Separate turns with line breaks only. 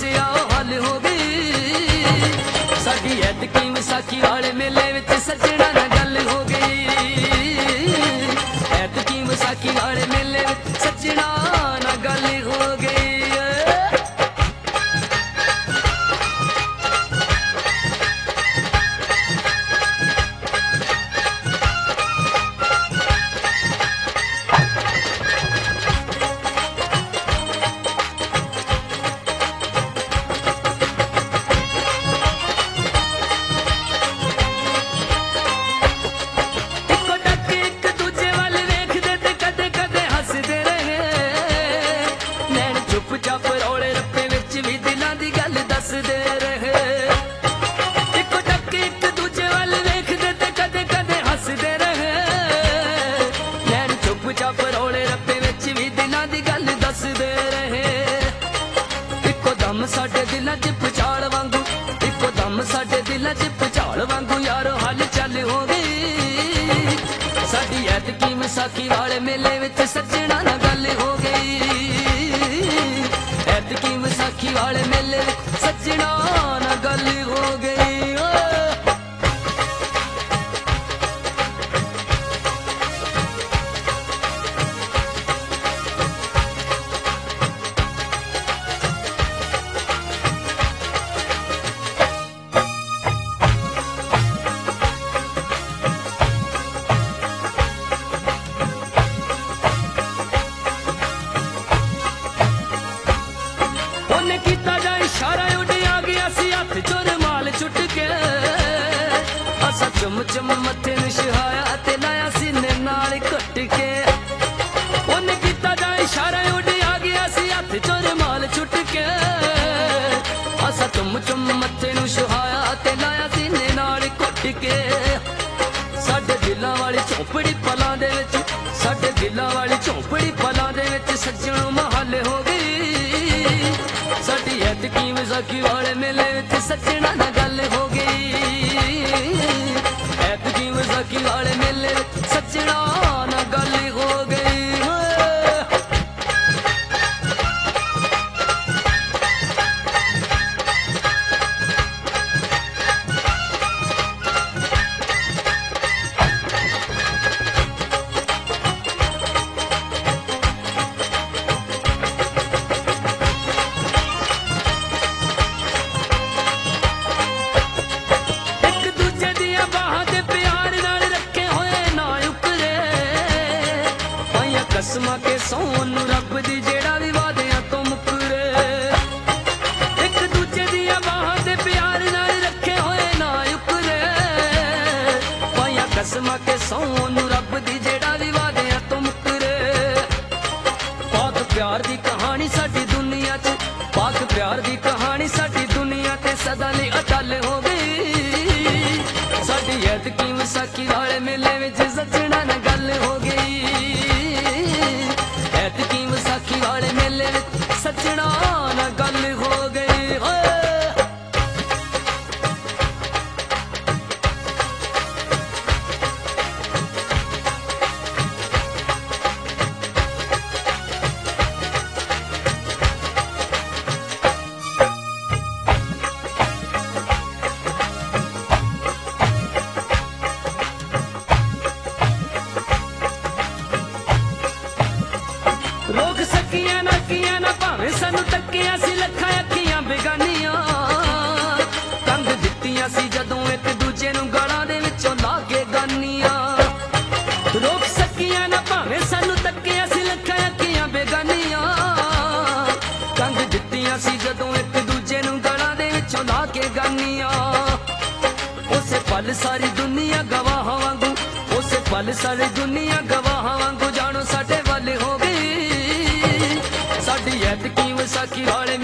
समस्या हल हो गई। साडी ऐतकी विसाखी वाले मेले विच सजना नाल गल हो गई। ऐतकी विसाखी वाले मेले विच सजना नाल गल हो गई। साडे दिलां च भुचाल वांगू इको दम साडे दिलां च भुचाल वांगू यारो हल चल हो गई। साडी ऐतकी विसाखी वाले मेले विच सजना नाल गल हो गई। ऐतकी विसाखी वाले मेले विच सजना नाल गल हो गई। चुम चुम मथे नूं छुहाया ते लाया सीने नाल घुट के। उन्हें कीता जा इशारा उड़ आ गया सी हथ चो रुमाल छुट के। असा चुम चुम मथे नूं छुहाया ते लाया सीने नाल घुट के। साडे दिलां वाली झोपड़ी पलां दे विच साडे दिलां वाली झोपड़ी पलां दे विच सजणों महल हो गई। साडी ऐतकी विसाखी वाले मेले विच सजना नाल गल हो गई। ऐतकी विसाखी वाले मेले सजना नाल गल हो गई। कसमा के सोनू रब दी जेड़ा भी वादियां तो मुकरे। एक दूजे दियां बाहां दे प्यार नाल रखे होए ना उकरे। पाया कसमा के सोनू रब दी जेड़ा भी वादियां तो मुकरे। पाक प्यार दी कहानी साडी दुनिया च पाक प्यार दी कहानी साडी दुनिया ते सदा लई अटल हो गई। साडी ऐतकी विसाखी वाले मेले विच सजना नाल गल हो गई। ऐतकी विसाखी वाले मेले विच सजना नाल गल हो गई। रोक सकियां ना किया ना भावें सानू तकिया सी लखां अखियां बेगानियां। कंध दित्तियां सी जदों एक दूजे नूं गलां दे विचों ला के गानियां। रोक सकियां ना भावें सानू तकिया सी लखां अखियां बेगानियां। कंध दित्तियां सी जदों एक दूजे नूं गलां दे विचों ला के गानियां। उसे पल सारी दुनिया गवाह वांगू उसे पल सारी दुनिया गवाह वांगू जानो साडे वल हो गई। साडी ऐतकी विसाखी वाले